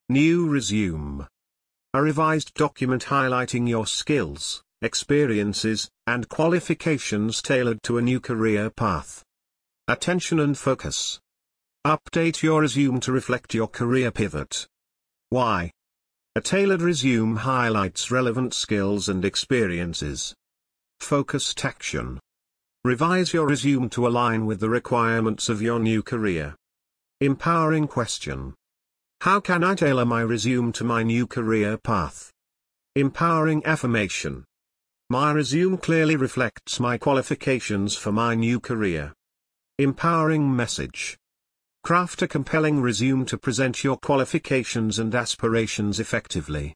New resume. A revised document highlighting your skills, experiences, and qualifications tailored to a new career path. Attention and focus. Update your resume to reflect your career pivot. Why? A tailored resume highlights relevant skills and experiences. Focused action. Revise your resume to align with the requirements of your new career. Empowering question. How can I tailor my resume to my new career path? Empowering affirmation. My resume clearly reflects my qualifications for my new career. Empowering message. Craft a compelling resume to present your qualifications and aspirations effectively.